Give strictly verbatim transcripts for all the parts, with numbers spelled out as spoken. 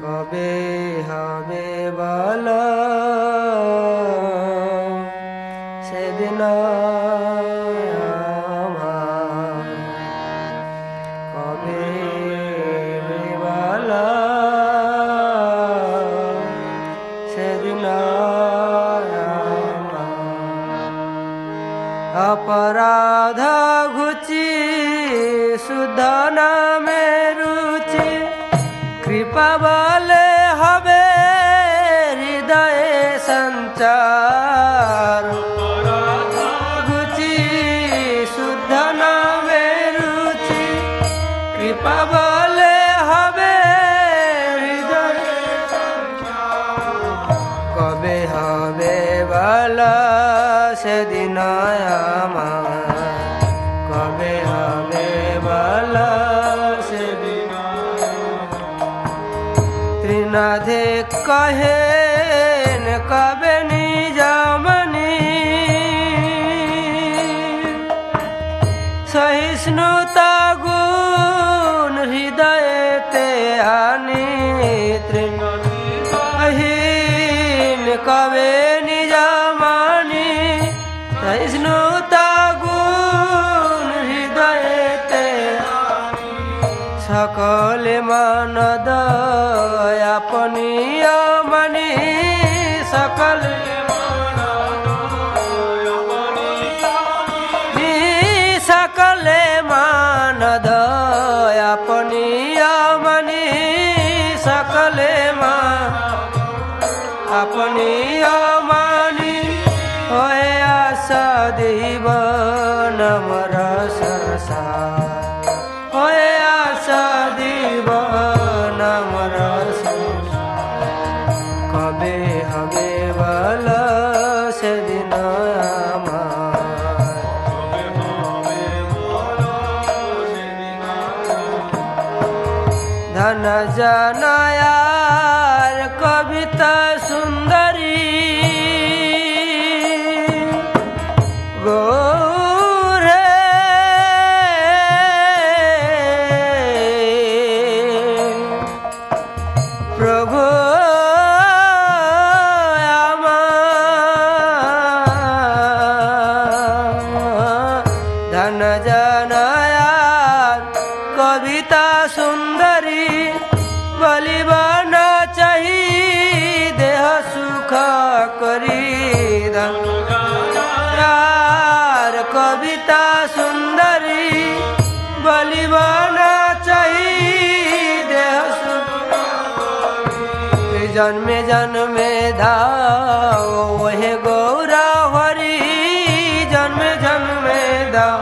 কবে হবে বলো সেদিন আমার, কবে বলো সেদিন অপরাধ ঘুচি শুদ্ধ নামে রুচি, কৃপা বলে হবে হৃদয়ে সঞ্চার। ঘুচি শুদ্ধ নামে রুচি, কৃপা বলে হবে হৃদয়ে সঞ্চার। কবে হবে বলো সেদিন আমার, কবে হবে বলো সেদিন। ত্রিনাথে কহেন কবে নিজমনি, সহিষ্ণুতা গুণ হৃদয়েতে আনি। ত্রিনাথে কহেন কবে নিজমনি, সহিষ্ণুতা গুণ হৃদয়েতে সকলে মানদ আপনি মানি। সকলে সকলে মানদ আপনি মানি। সকলে মা আপনি মানি হয়ে আশা দিব নমর সংসার। হয়ে আশা দিব নমর সংসার। কবে হবে বলো সেদিন আমার, ধন জনয়ার কবিতা সুন্দরী, গৌরে প্রভু আমার, ধন জনয়ার কবিতা সুন্দরী, বলিব না চাহি দেহ সুখ করি। ধন জনয়ার কবিতা সুন্দরী, বলিব না চাহি দেহ সুখ করি। জন্মে জন্মে দাও ওহে গৌরা হরি, জন্মে জন্মে দাও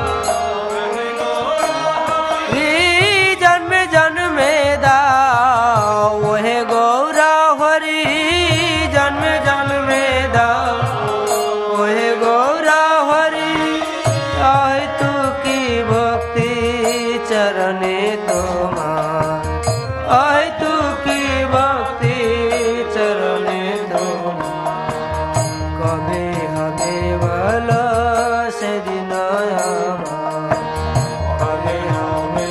জন্মে জন্মে দাও ওহে গৌরা হরি। জন্মে জন্মে দাও ওহে গৌরা হরি। হয়তো কি ভক্তি চরণে তোমার, হয়তো কি ভক্তি চরণে তোমার। কবে হবে বলো সেদিন আমার, কবে হবে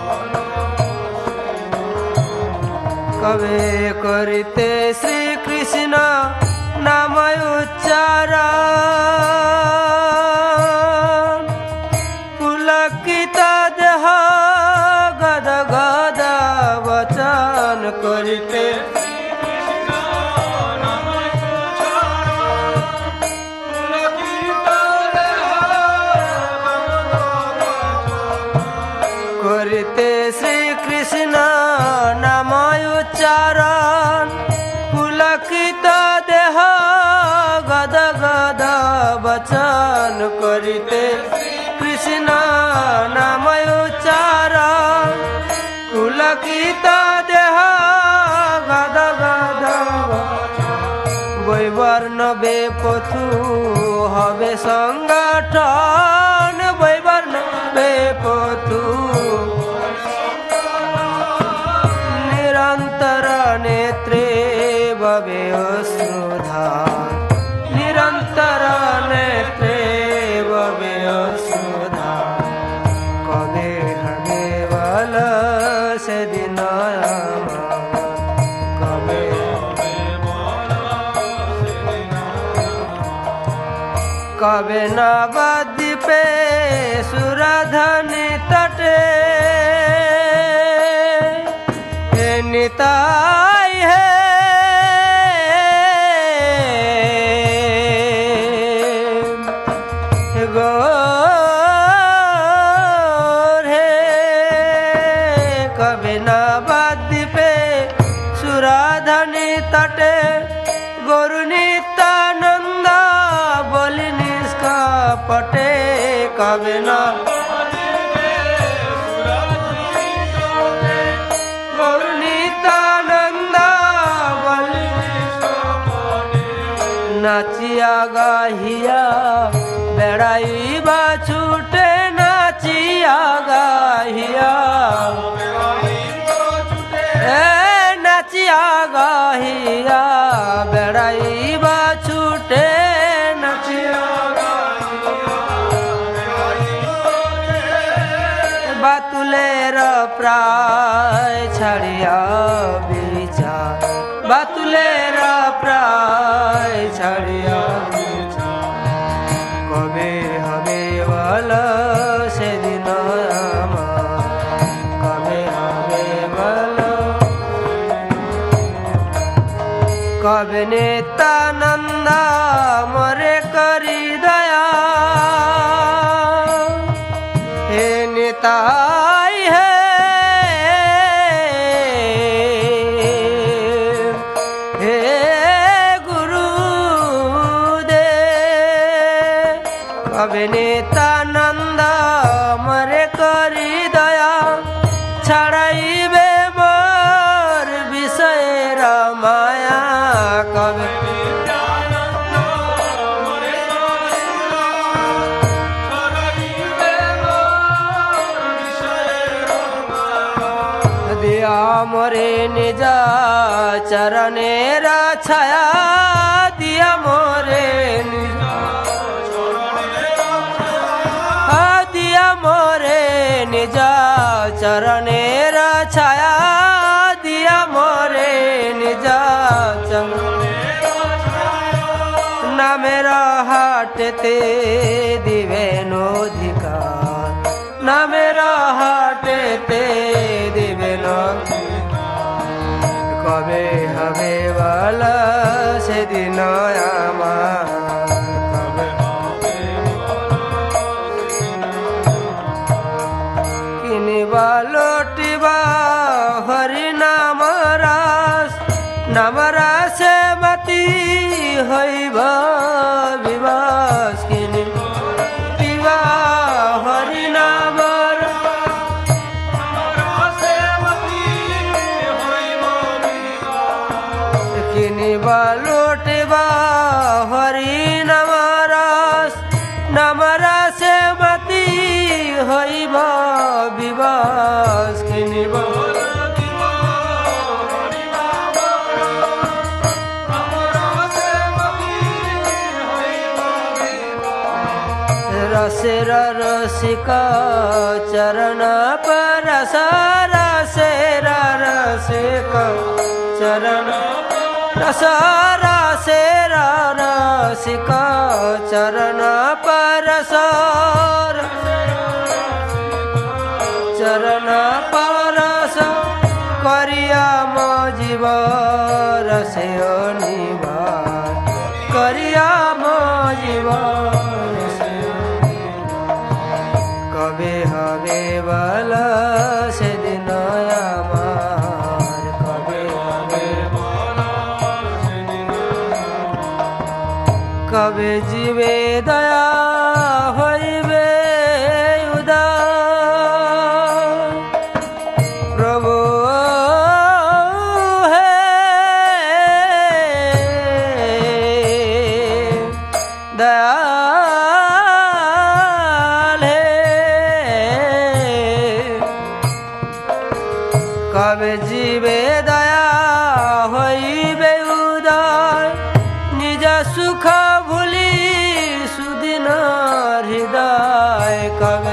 কবে করিতে শ্রীকৃষ্ণ নাম উচ্চারণ, পুলকিত দেহ গদ গদ বচন করিতে। করিতে শ্রীকৃষ্ণ নাম উচ্চারণ, পুলকিত দেহ গদ গদ বচন করিতে। কৃষ্ণ নাম উচ্চারণ, পুলকিত দেহ গদ গদ। বৈবর্ণ বেপথু হবে সংগঠন, বৈবর্ণ বেপথু নিরন্তর নেত্রে ববে অশ্রুধার। নিরন্তর নেত্রে ববে অশ্রুধার। কবে হবে বলো সেদিন আমার, कबे नवद्वीपे सुरधनी तटे हे निताई है गौर है कबे नवद्वीपे सुरधनी तटे गुरु नित्यानंद बोली निष्कपटे कबे न गुरु नित्यानंद बोली नाचिया गाहिया बेड़ाईबा छूटे नाचिया गाहिया नाचिया गाहिया बेड़ाईबा छूटे नाचिया बातुलेर प्राय छड़िया बीचा बातुलेर प्राय छड़िया बीचा कबे हबे वाला से दिन कबे हबे वाला कबे नित्यानंद मोरे करी दया हे निताई है हे गुरुदे कबे नित्यानंद मोरे करी दया छड़ाईबे मोर विषय रामाया कबे दिया मोरे निजा चरणेर छाया दिया मोरे निजा दिया मोरे निजा चरणेर छाया दिया मोरे निजा नामेर हाटते दिवेनोधिकार नामेर हाटते कबे हबे वाला से दिन किनिबा लोटिबा हरि नाम रास नाम रासे मती हईबा विवास किनिबा हरि नाम किनिबा लोटिबा हरि नाम रास नाम रासे मती हईबा विवास किनिबा रसेर रसिका चरण पर रसेर रसिका चरण रसरा सेर रसिका चरण पर चरण परस करिया मो जीव रसे निवार करिया मो जीव कबे हबे वाला से दिन आमार कबे हबे कबे जीवे दया हईबे उदार प्रभु हे दयाल हे कबे जीवे दया हईबे उदार निज सुख भूली सुदिन हृदय कबे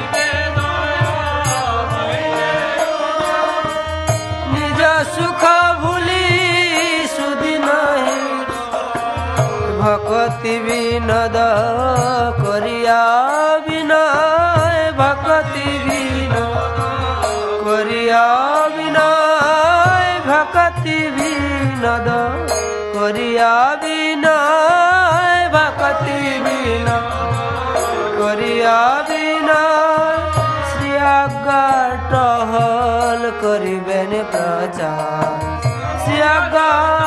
निज सुख भूली सुदिन भक्ति भी বিনোদ করিয়া বিনয় ভক্তি বিনোদ করিয়া বিনয় ভক্তি বিনোদ করিয়া বিনয় ভক্তি বিনোদ করিয়া বিনয় শ্রী আজ্ঞা টহল করিবেন প্রচার শ্রী আজ্ঞা